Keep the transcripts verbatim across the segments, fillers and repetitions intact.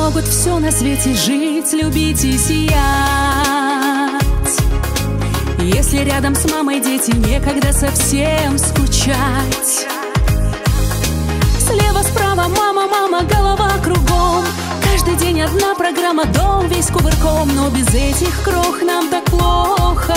могут все на свете жить, любить и сиять. Если рядом с мамой дети, некогда совсем скучать. Слева, справа, мама, мама, голова кругом. Каждый день одна программа, дом весь кувырком. Но без этих крох нам так плохо.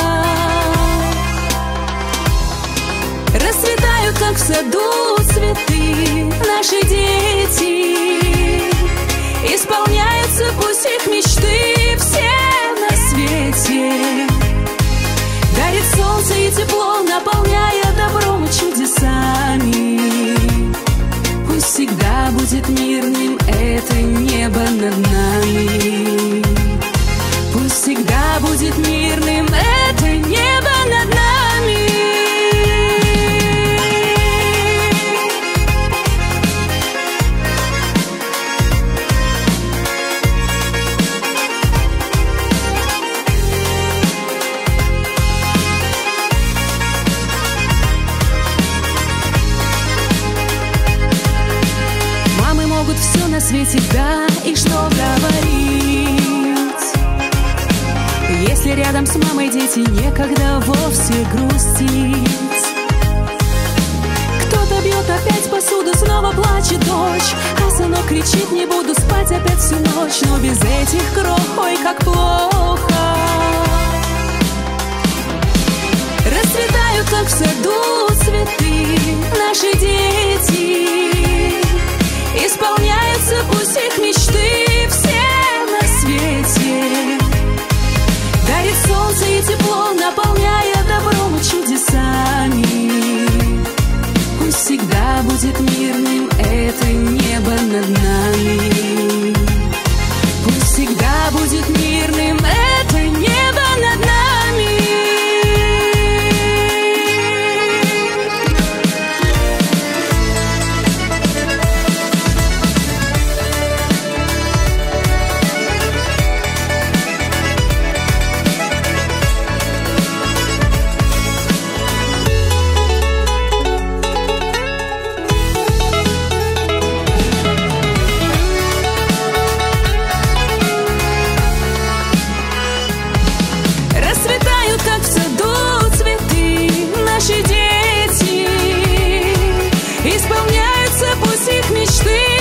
Расцветают, как в саду, цветы наши дети. Исполняются пусть их мечты все на свете. Дарит солнце и тепло, наполняя добром и чудесами. Пусть всегда будет мирным это небо над нами. Пусть всегда будет мирным это небо над нами. Все на свете, да, и что говорить? Если рядом с мамой дети, некогда вовсе грустить. Кто-то бьет опять посуду, снова плачет дочь, а сынок кричит: не буду спать опять всю ночь. Но без этих крох, ой, как плохо. Расцветают, как в саду, цветы наши дети. Исполняются пусть их мечты все на свете. Дарит солнце и тепло, наполняя добром и чудесами. Пусть всегда будет мирным это небо над нами. Пусть всегда будет мирным это небо над нами. Исполняются пусть их мечты